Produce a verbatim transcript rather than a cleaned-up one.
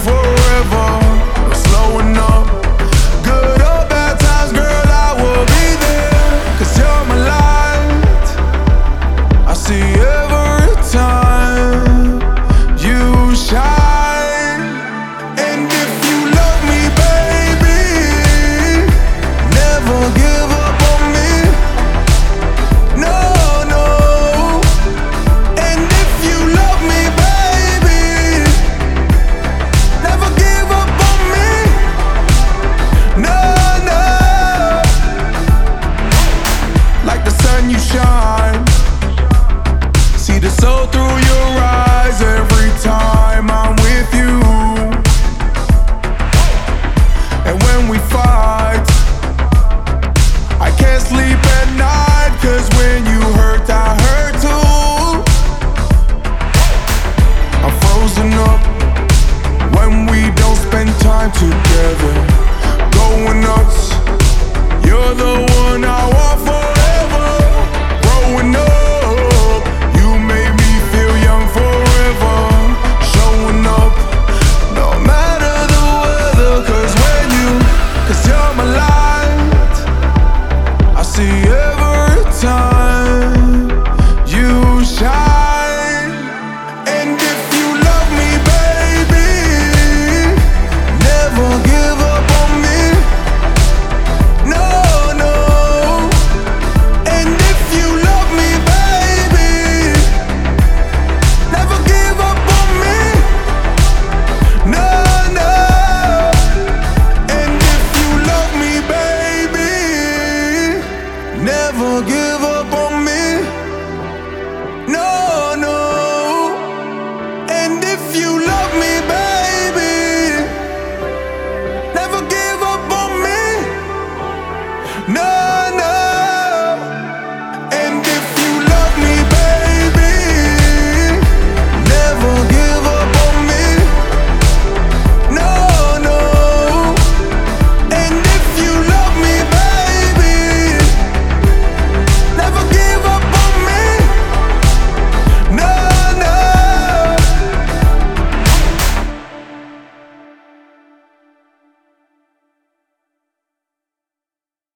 forever, no slowing up. Good or bad times, girl, I will be there. Cause you're my light, I see every time you shine. And if you love me, baby, never give up on me. No, no. And if you love me, baby, never give up on me. No, no. Like the sun you shine, see the soul through your eyes every time I'm with you. And when we fight, I can't sleep at night, cause when you hurt, I hurt too. I'm frozen up when we don't spend time together.